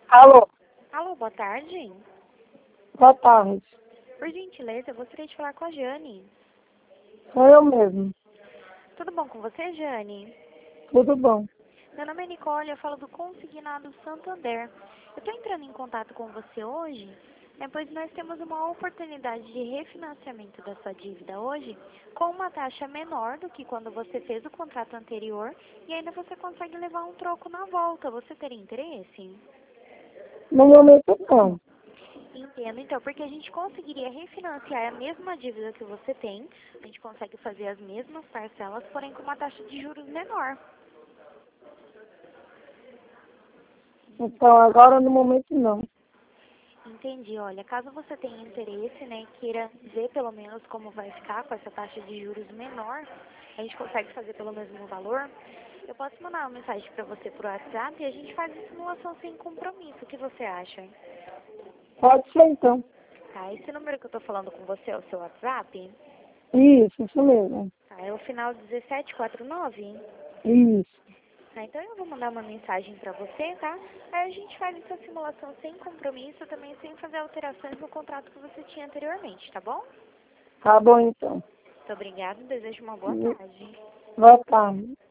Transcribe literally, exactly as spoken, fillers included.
Alô, Alô, boa tarde. boa tarde. Por gentileza, eu gostaria de falar com a Jane. Sou eu mesmo. Tudo bom com você, Jane? Tudo bom? Meu nome é Nicole, eu falo do Consignado Santander. Eu estou entrando em contato com você hoje, né, pois nós temos uma oportunidade de refinanciamento da sua dívida hoje, com uma taxa menor do que quando você fez o contrato anterior, e ainda você consegue levar um troco na volta. Você teria interesse? No momento não. Entendo, então, porque a gente conseguiria refinanciar a mesma dívida que você tem, a gente consegue fazer as mesmas parcelas, porém com uma taxa de juros menor. Então agora no momento não. Entendi, olha, caso você tenha interesse, né, queira ver pelo menos como vai ficar com essa taxa de juros menor, a gente consegue fazer pelo mesmo valor, eu posso mandar uma mensagem para você por WhatsApp e a gente faz a simulação sem compromisso. O que você acha? Pode ser então. Tá, esse número que eu tô falando com você é o seu WhatsApp? Isso, isso mesmo. Tá, é o final dezessete quarenta e nove? Isso. Tá, então eu vou mandar uma mensagem pra você, tá? Aí a gente faz essa simulação sem compromisso, também sem fazer alterações no contrato que você tinha anteriormente, tá bom? Tá bom então. Muito obrigada, desejo uma boa tarde. Boa tarde.